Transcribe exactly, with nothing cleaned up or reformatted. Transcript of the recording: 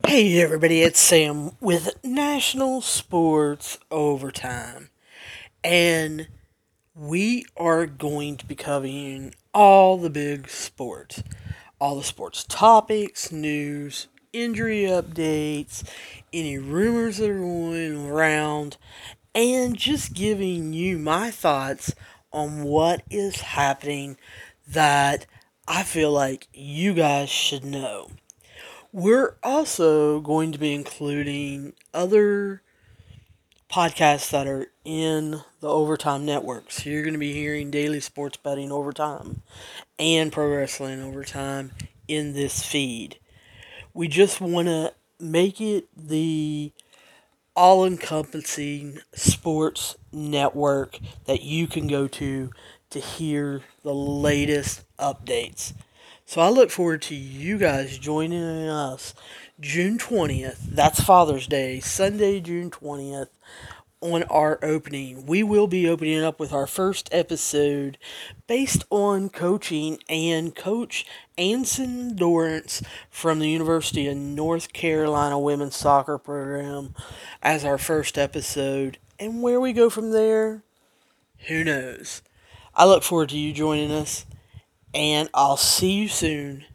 Hey everybody, it's Sam with National Sports Overtime. And we are going to be covering all the big sports. All the sports topics, news, injury updates, any rumors that are going around, and just giving you my thoughts on what is happening that I feel like you guys should know. We're also going to be including other podcasts that are in the Overtime Network. So you're going to be hearing Daily Sports Betting Overtime and Pro Wrestling Overtime in this feed. We just want to make it the all encompassing sports network that you can go to to hear the latest updates. So I look forward to you guys joining us June twentieth. That's Father's Day, Sunday, June twentieth, on our opening. We will be opening up with our first episode based on coaching and Coach Anson Dorrance from the University of North Carolina women's soccer program as our first episode. And where we go from there, who knows? I look forward to you joining us, and I'll see you soon